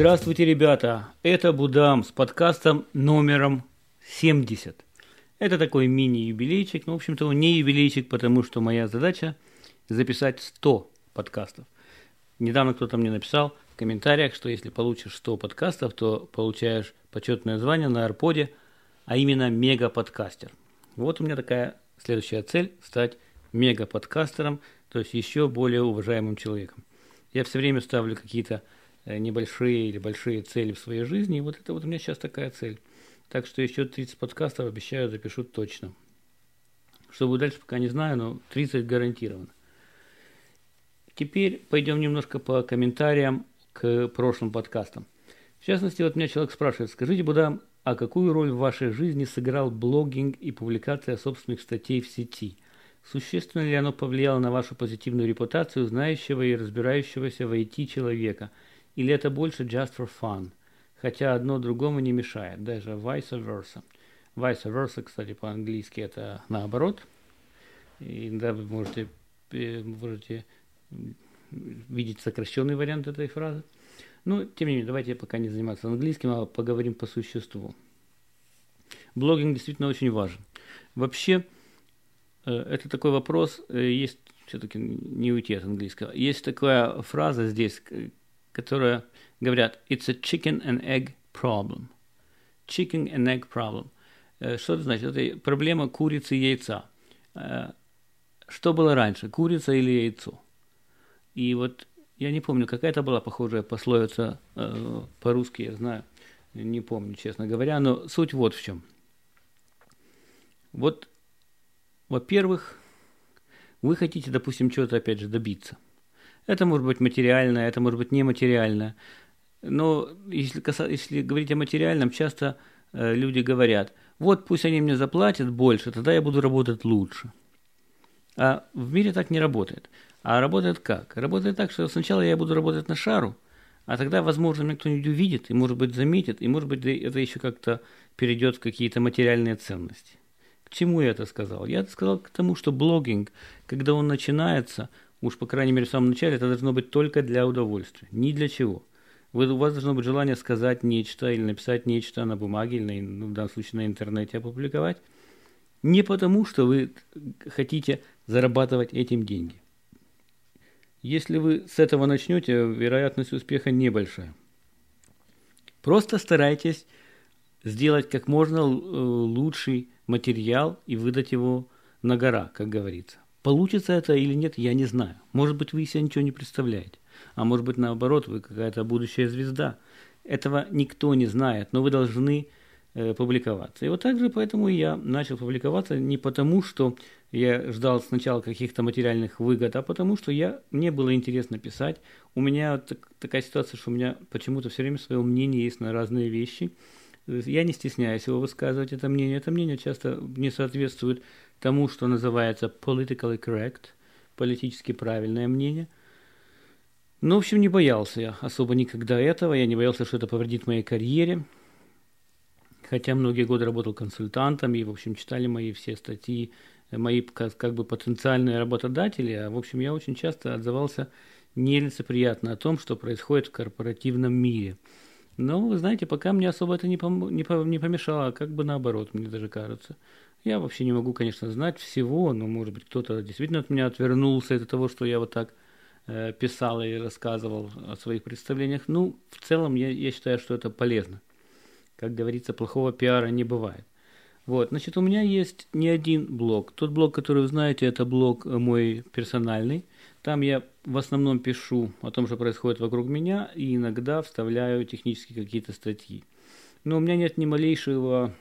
Здравствуйте, ребята! Это Будам с подкастом номером 70. Это такой мини-юбилейчик, но, в общем-то, он не юбилейчик, потому что моя задача записать 100 подкастов. Недавно кто-то мне написал в комментариях, что если получишь 100 подкастов, то получаешь почетное звание на Арподе, а именно мега-подкастер. Вот у меня такая следующая цель – стать мега-подкастером, то есть еще более уважаемым человеком. Я все время ставлю какие-то небольшие или большие цели в своей жизни, и вот это вот у меня сейчас такая цель. Так что еще 30 подкастов, обещаю, запишу точно. Что будет дальше, пока не знаю, но 30 гарантированно. Теперь пойдем немножко по комментариям к прошлым подкастам. В частности, вот меня человек спрашивает: скажите, Будам, а какую роль в вашей жизни сыграл блогинг и публикация собственных статей в сети? Существенно ли оно повлияло на вашу позитивную репутацию знающего и разбирающегося в IT человека? Или это больше just for fun? Хотя одно другому не мешает, даже vice versa. Vice versa, кстати, по-английски это наоборот. И да, вы можете видеть сокращенный вариант этой фразы. Но, тем не менее, давайте пока не заниматься английским, а поговорим по существу. Блогинг действительно очень важен. Вообще, это такой вопрос, есть, все-таки не уйти от английского, есть такая фраза здесь, которая говорят: it's a chicken and egg problem. Chicken and egg problem. Что это значит? Это проблема курицы и яйца. Что было раньше, курица или яйцо? И вот я не помню, какая-то была похожая пословица по-русски, я знаю, не помню, честно говоря, но суть вот в чем. Вот, во-первых, вы хотите, допустим, чего-то, опять же, добиться. Это может быть материальное, это может быть нематериальное. Но если говорить о материальном, часто люди говорят: вот пусть они мне заплатят больше, тогда я буду работать лучше. А в мире так не работает. А работает как? Работает так, что сначала я буду работать на шару, а тогда, возможно, меня кто-нибудь увидит, и, может быть, заметит, и, может быть, это еще как-то перейдет в какие-то материальные ценности. К чему я это сказал? Я это сказал к тому, что блогинг, когда он начинается, уж, по крайней мере, в самом начале, это должно быть только для удовольствия, ни для чего. У вас должно быть желание сказать нечто или написать нечто на бумаге, или, в данном случае, на интернете опубликовать, не потому, что вы хотите зарабатывать этим деньги. Если вы с этого начнете, вероятность успеха небольшая. Просто старайтесь сделать как можно лучший материал и выдать его на гора, как говорится. Получится это или нет, я не знаю. Может быть, вы себе ничего не представляете. А может быть, наоборот, вы какая-то будущая звезда. Этого никто не знает, но вы должны публиковаться. И вот так же поэтому я начал публиковаться не потому, что я ждал сначала каких-то материальных выгод, а потому что мне было интересно писать. У меня такая ситуация, что у меня почему-то все время свое мнение есть на разные вещи. Я не стесняюсь его высказывать, это мнение. Это мнение часто не соответствует тому, что называется politically correct, политически правильное мнение. Но, в общем, не боялся я особо никогда этого. Я не боялся, что это повредит моей карьере. Хотя многие годы работал консультантом, и, в общем, читали мои все статьи, мои как бы потенциальные работодатели. А, в общем, я очень часто отзывался нелицеприятно о том, что происходит в корпоративном мире. Но, вы знаете, пока мне особо это не помешало, а как бы наоборот, мне даже кажется. Я вообще не могу, конечно, знать всего, но, может быть, кто-то действительно от меня отвернулся из-за того, что я вот так писал и рассказывал о своих представлениях. Ну, в целом, я считаю, что это полезно. Как говорится, плохого пиара не бывает. Вот, значит, у меня есть не один блог. Тот блог, который вы знаете, это блог мой персональный. Там я в основном пишу о том, что происходит вокруг меня, и иногда вставляю технические какие-то статьи. Но у меня нет ни малейшего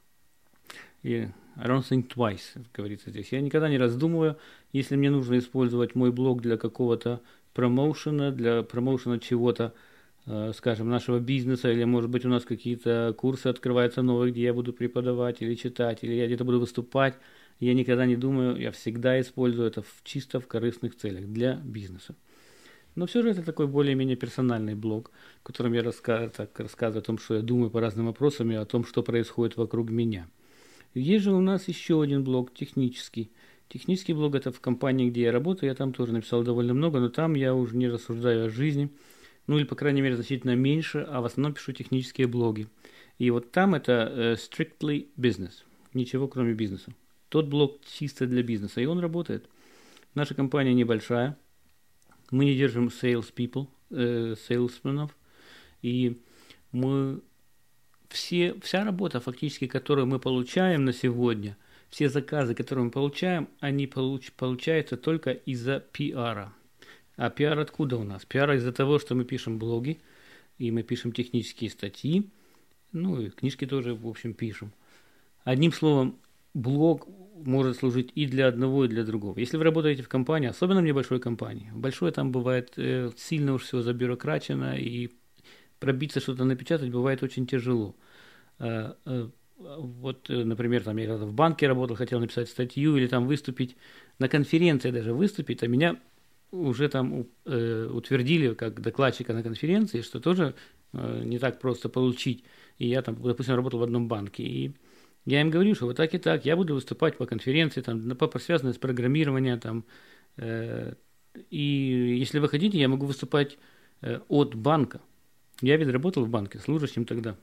I don't think twice, как говорится здесь. Я никогда не раздумываю, если мне нужно использовать мой блог для какого-то промоушена, для промоушена чего-то, скажем, нашего бизнеса, или, может быть, у нас какие-то курсы открываются новые, где я буду преподавать или читать, или я где-то буду выступать. Я никогда не думаю, я всегда использую это чисто в корыстных целях для бизнеса. Но все же это такой более-менее персональный блог, в котором я рассказываю о том, что я думаю по разным вопросам и о том, что происходит вокруг меня. Есть же у нас еще один блог, технический. Технический блог — это в компании, где я работаю, я там тоже написал довольно много, но там я уже не рассуждаю о жизни, ну или, по крайней мере, значительно меньше, а в основном пишу технические блоги. И вот там это strictly business, ничего кроме бизнеса. Тот блог чисто для бизнеса, и он работает. Наша компания небольшая, мы не держим salespeople, salesmenов, и мы вся работа, фактически, которую мы получаем на сегодня, все заказы, которые мы получаем, они получаются только из-за пиара. А пиар откуда у нас? Пиар из-за того, что мы пишем блоги, и мы пишем технические статьи, ну и книжки тоже, в общем, пишем. Одним словом, блог может служить и для одного, и для другого. Если вы работаете в компании, особенно в небольшой компании, большой там бывает сильно уж все забюрокрачено, и пробиться что-то напечатать бывает очень тяжело. Вот, например, там я когда в банке работал, хотел написать статью или там выступить, на конференции даже выступить, а меня уже там утвердили как докладчика на конференции, что тоже не так просто получить. И я там, допустим, работал в одном банке, и я им говорю, что вот так и так, я буду выступать по конференции, там, связанной с программированием, там, и если вы хотите, я могу выступать от банка. Я ведь работал в банке, служащим тогда.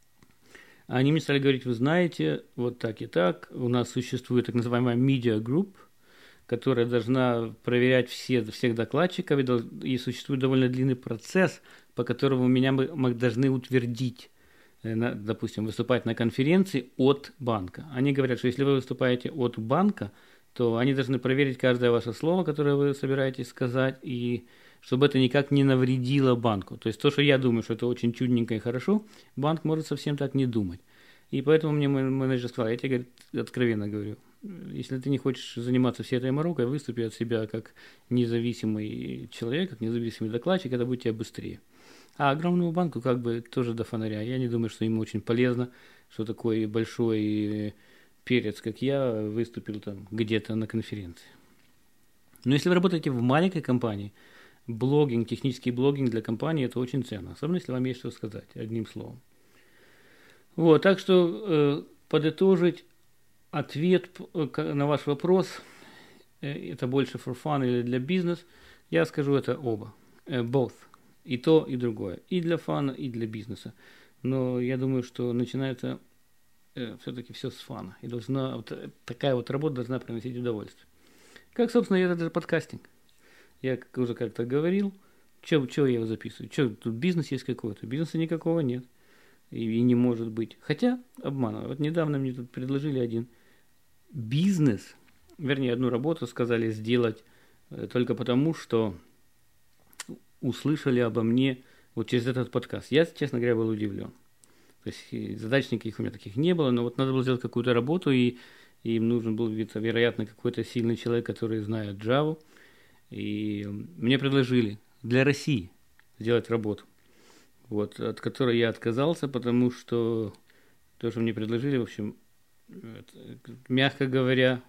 Они мне стали говорить, вы знаете, вот так и так, у нас существует так называемая media group, которая должна проверять всех докладчиков, и существует довольно длинный процесс, по которому меня мы должны утвердить, допустим, выступать на конференции от банка. Они говорят, что если вы выступаете от банка, то они должны проверить каждое ваше слово, которое вы собираетесь сказать, и чтобы это никак не навредило банку. То есть то, что я думаю, что это очень чудненько и хорошо, банк может совсем так не думать. И поэтому мне мой менеджер сказал, я тебе, говорит, откровенно говорю, если ты не хочешь заниматься всей этой морокой, выступи от себя как независимый человек, как независимый докладчик, это будет тебе быстрее. А огромному банку как бы тоже до фонаря. Я не думаю, что ему очень полезно, что такой большой перец, как я, выступил там где-то на конференции. Но если вы работаете в маленькой компании, блогинг, технический блогинг для компании, это очень ценно. Особенно, если вам есть что сказать, одним словом. Вот, так что подытожить ответ на ваш вопрос, это больше for fun или для бизнес, я скажу это оба, both, и то, и другое, и для фана, и для бизнеса. Но я думаю, что начинается все-таки все с фана, и такая вот работа должна приносить удовольствие. Как, собственно, и этот же подкастинг. Я уже как-то говорил, что я его записываю, что тут бизнес есть какой-то, бизнеса никакого нет. И не может быть. Хотя, обманываю. Вот недавно мне тут предложили один бизнес, вернее, одну работу сказали сделать только потому, что услышали обо мне вот через этот подкаст. Я, честно говоря, был удивлен. То есть задач никаких у меня таких не было, но вот надо было сделать какую-то работу, и им нужен был, вероятно, какой-то сильный человек, который знает Java. И мне предложили для России сделать работу. Вот, от которой я отказался, потому что то, что мне предложили, в общем, мягко говоря,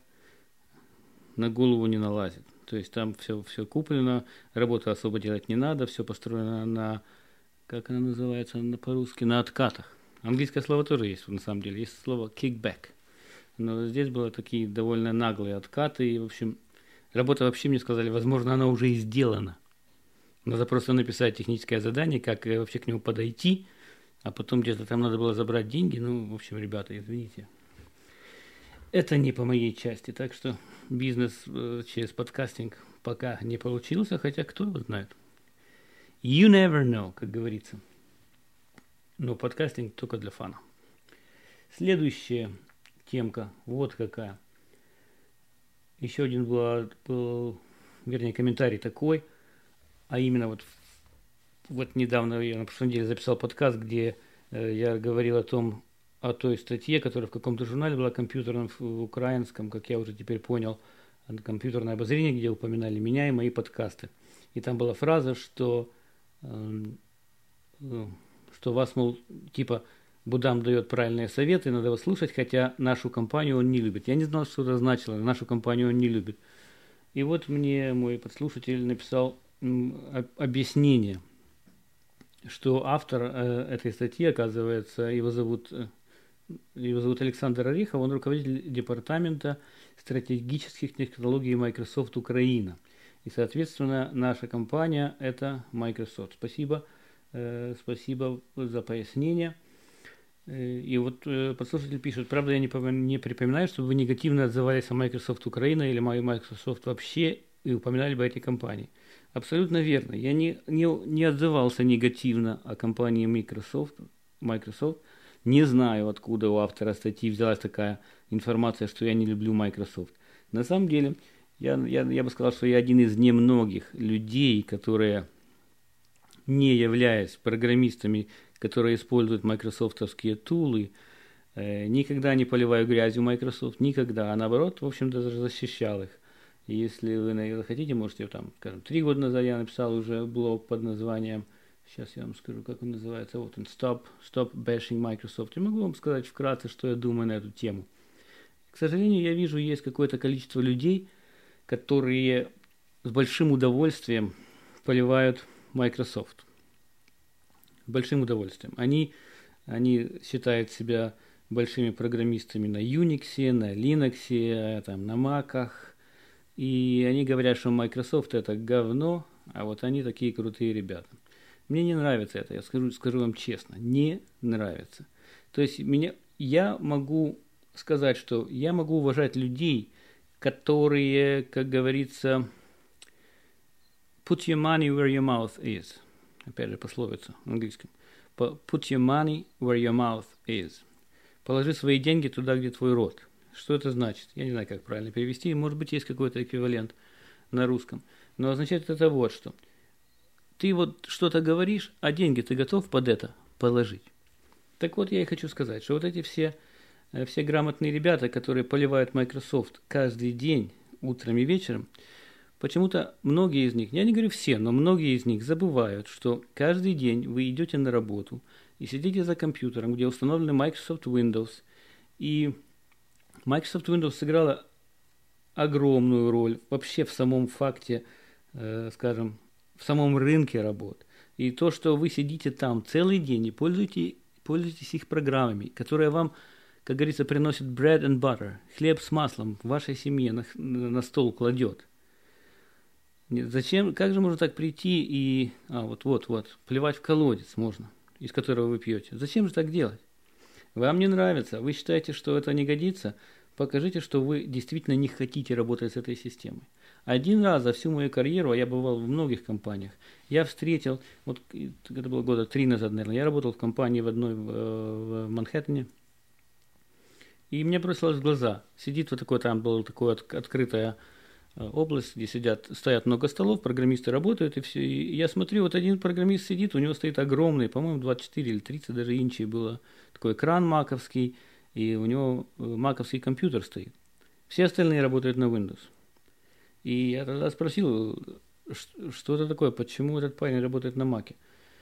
на голову не налазит. То есть там все куплено, работу особо делать не надо, все построено на, как она называется по-русски, на откатах. Английское слово тоже есть, на самом деле, есть слово kickback. Но здесь были такие довольно наглые откаты, и, в общем, работа вообще, мне сказали, возможно, она уже и сделана. Надо просто написать техническое задание, как вообще к нему подойти, а потом где-то там надо было забрать деньги. Ну, в общем, ребята, извините. Это не по моей части, так что бизнес через подкастинг пока не получился, хотя кто его знает. You never know, как говорится. Но подкастинг только для фана. Следующая темка, вот какая. Еще один был, вернее, комментарий такой. А именно вот недавно я на прошлой неделе записал подкаст, где я говорил о той статье, которая в каком-то журнале была компьютерном, в украинском, как я уже теперь понял, компьютерное обозрение, где упоминали меня и мои подкасты. И там была фраза, что вас, мол, типа Будам дает правильные советы, надо его слушать, хотя нашу компанию он не любит. Я не знал, что это значило, нашу компанию он не любит. И вот мне мой подслушатель написал объяснение, что автор этой статьи, оказывается, его зовут Александр Орехов, он руководитель департамента стратегических технологий Microsoft Украина. И, соответственно, наша компания – это Microsoft. Спасибо за пояснение. И вот подслушатель пишет: правда, я не припоминаю, чтобы вы негативно отзывались о Microsoft Украина или Microsoft вообще и упоминали бы эти компании. Абсолютно верно. Я не отзывался негативно о компании Microsoft. Не знаю, откуда у автора статьи взялась такая информация, что я не люблю Microsoft. На самом деле, я бы сказал, что я один из немногих людей, которые, не являясь программистами, которые используют майкрософтовские тулы, никогда не поливаю грязью Microsoft, никогда, а наоборот, в общем-то, даже защищал их. Если вы хотите, можете, там, скажем, 3 года назад я написал уже блог под названием, сейчас я вам скажу, как он называется, вот он, Stop Bashing Microsoft. И могу вам сказать вкратце, что я думаю на эту тему. К сожалению, я вижу, есть какое-то количество людей, которые с большим удовольствием поливают Microsoft. С большим удовольствием. Они считают себя большими программистами на Unix, на Linux, там, на Mac'ах. И они говорят, что Microsoft это говно, а вот они такие крутые ребята. Мне не нравится это, я скажу вам честно, не нравится. То есть я могу сказать, что я могу уважать людей, которые, как говорится, put your money where your mouth is. Опять же, пословица в английском. Put your money where your mouth is. Положи свои деньги туда, где твой рот. Что это значит? Я не знаю, как правильно перевести. Может быть, есть какой-то эквивалент на русском. Но означает это вот что. Ты вот что-то говоришь, а деньги ты готов под это положить. Так вот, я и хочу сказать, что вот эти все грамотные ребята, которые поливают Microsoft каждый день, утром и вечером, почему-то многие из них, я не говорю все, но многие из них забывают, что каждый день вы идете на работу и сидите за компьютером, где установлены Microsoft Windows, и Microsoft Windows сыграла огромную роль вообще в самом факте, скажем, в самом рынке работ. И то, что вы сидите там целый день и пользуетесь их программами, которые вам, как говорится, приносят bread and butter, хлеб с маслом в вашей семье на стол кладет. Зачем, как же можно так прийти и, плевать в колодец можно, из которого вы пьете? Зачем же так делать? Вам не нравится, вы считаете, что это не годится, покажите, что вы действительно не хотите работать с этой системой. Один раз за всю мою карьеру, а я бывал в многих компаниях, я встретил, вот это было года 3 назад, наверное, я работал в компании в одной в Манхэттене, и мне бросилось в глаза, сидит вот такой, там была такая открытая область, где стоят много столов, программисты работают, и все. И я смотрю, вот один программист сидит, у него стоит огромный, по-моему, 24 или 30 даже инчей было, такой экран маковский, и у него маковский компьютер стоит. Все остальные работают на Windows. И я тогда спросил, что это такое, почему этот парень работает на Маке.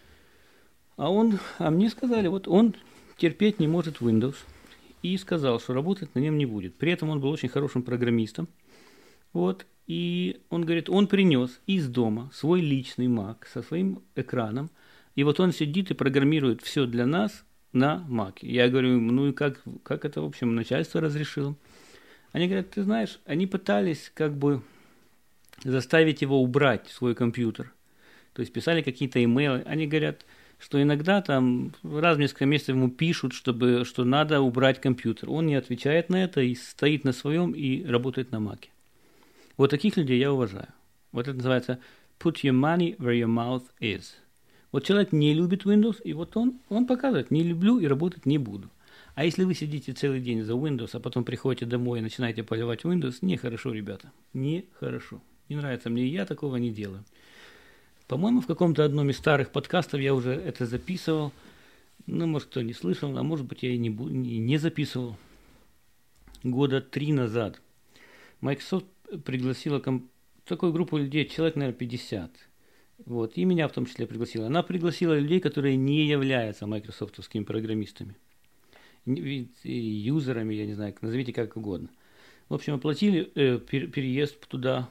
А мне сказали, вот он терпеть не может Windows, и сказал, что работать на нем не будет. При этом он был очень хорошим программистом. Вот, и он говорит, он принес из дома свой личный Mac со своим экраном, и вот он сидит и программирует все для нас на Mac. Я говорю, ну и как это, в общем, начальство разрешило? Они говорят, ты знаешь, они пытались как бы заставить его убрать свой компьютер. То есть писали какие-то имейлы. Они говорят, что иногда там раз в несколько месяцев ему пишут, что надо убрать компьютер. Он не отвечает на это и стоит на своем и работает на Mac. Вот таких людей я уважаю. Вот это называется put your money where your mouth is. Вот человек не любит Windows, и вот он показывает, не люблю и работать не буду. А если вы сидите целый день за Windows, а потом приходите домой и начинаете поливать Windows, нехорошо, ребята, нехорошо. Не нравится мне, я такого не делаю. По-моему, в каком-то одном из старых подкастов я уже это записывал. Ну, может, кто не слышал, а может быть, я и не записывал. Года 3 назад. Microsoft пригласила такую группу людей, человек, наверное, 50. Вот, и меня в том числе пригласила. Она пригласила людей, которые не являются майкрософтовскими программистами. Юзерами, я не знаю, назовите как угодно. В общем, оплатили переезд туда,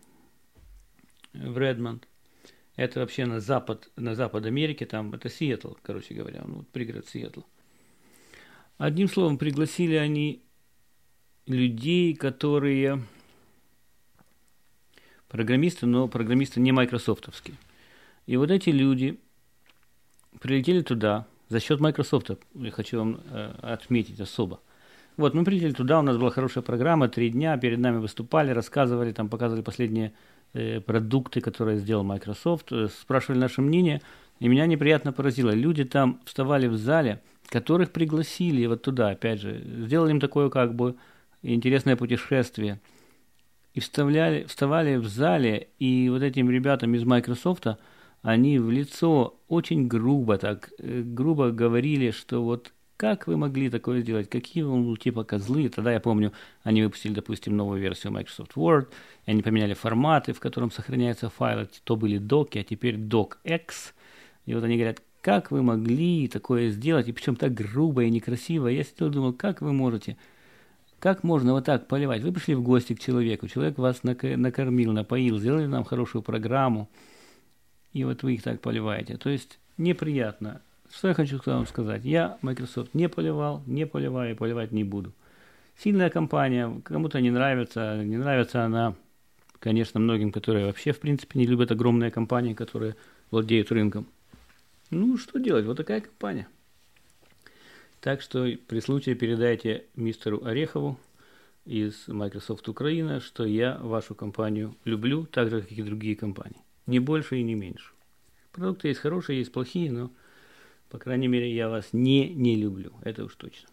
в Редмонд. Это вообще на запад Америки, там это Сиэтл, короче говоря, вот пригород Сиэтл. Одним словом, пригласили они людей, которые программисты, но программисты не майкрософтовские. И вот эти люди прилетели туда за счет Microsoft, я хочу вам отметить особо. Вот, мы прилетели туда, у нас была хорошая программа, 3 дня, перед нами выступали, рассказывали, там показывали последние продукты, которые сделал Microsoft, спрашивали наше мнение, и меня неприятно поразило. Люди там вставали в зале, которых пригласили вот туда, опять же, сделали им такое как бы интересное путешествие, и вставали в зале, и вот этим ребятам из Microsoft, они в лицо очень грубо говорили, что вот как вы могли такое сделать, какие вы типа козлы. Тогда я помню, они выпустили, допустим, новую версию Microsoft Word, и они поменяли форматы, в котором сохраняются файлы, то были доки, а теперь docx. И вот они говорят, как вы могли такое сделать, и причем так грубо и некрасиво. Я сидел и думал, как вы можете, как можно вот так поливать. Вы пришли в гости к человеку, человек вас накормил, напоил, сделали нам хорошую программу, и вот вы их так поливаете. То есть неприятно. Что я хочу вам сказать? Я Microsoft не поливал, не поливаю и поливать не буду. Сильная компания, кому-то не нравится она, конечно, многим, которые вообще в принципе не любят огромные компании, которые владеют рынком. Ну, что делать? Вот такая компания. Так что при случае передайте мистеру Орехову из Microsoft Украина, что я вашу компанию люблю, так же, как и другие компании. Не больше и не меньше. Продукты есть хорошие, есть плохие, но, по крайней мере, я вас не люблю. Это уж точно.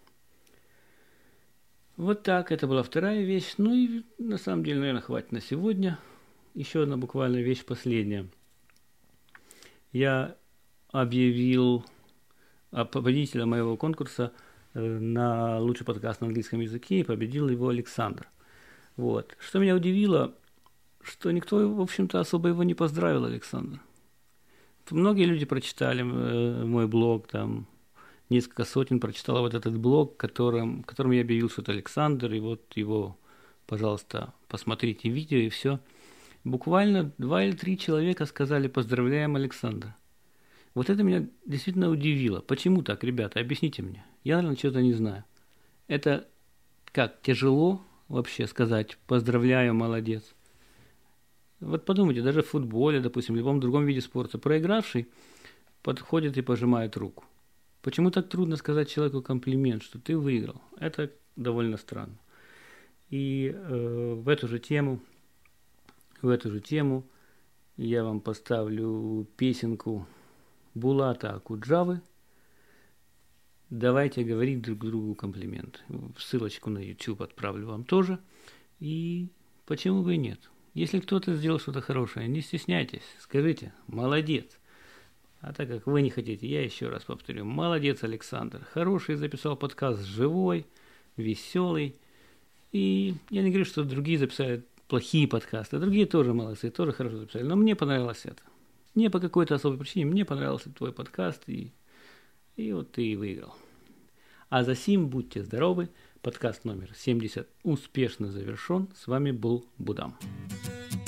Вот так, это была вторая вещь. Ну и на самом деле, наверное, хватит на сегодня. Еще одна буквально вещь последняя. Я объявил победителя моего конкурса на лучший подкаст на английском языке, и победил его Александр. Вот. Что меня удивило, что никто, в общем-то, особо его не поздравил, Александр. Многие люди прочитали мой блог, там несколько сотен прочитало вот этот блог, которым я объявил, что это Александр, и вот его, пожалуйста, посмотрите видео, и все. Буквально 2 или 3 человека сказали «Поздравляем, Александр». Вот это меня действительно удивило. Почему так, ребята? Объясните мне. Я, наверное, что-то не знаю. Это как, тяжело вообще сказать «поздравляю, молодец»? Вот подумайте, даже в футболе, допустим, в любом другом виде спорта, проигравший подходит и пожимает руку. Почему так трудно сказать человеку комплимент, что ты выиграл? Это довольно странно. И в эту же тему я вам поставлю песенку Булата Акуджавы «Давайте говорить друг другу комплименты». Ссылочку на YouTube отправлю вам тоже. И почему бы и нет? Если кто-то сделал что-то хорошее, не стесняйтесь, скажите «молодец». А так как вы не хотите, я еще раз повторю. Молодец, Александр. Хороший записал подкаст, живой, веселый. И я не говорю, что другие записали плохие подкасты. Другие тоже молодцы, тоже хорошо записали. Но мне понравилось это. Мне по какой-то особой причине, мне понравился твой подкаст. И вот ты и выиграл. А за сим будьте здоровы. Подкаст номер 70 успешно завершен. С вами был Будам.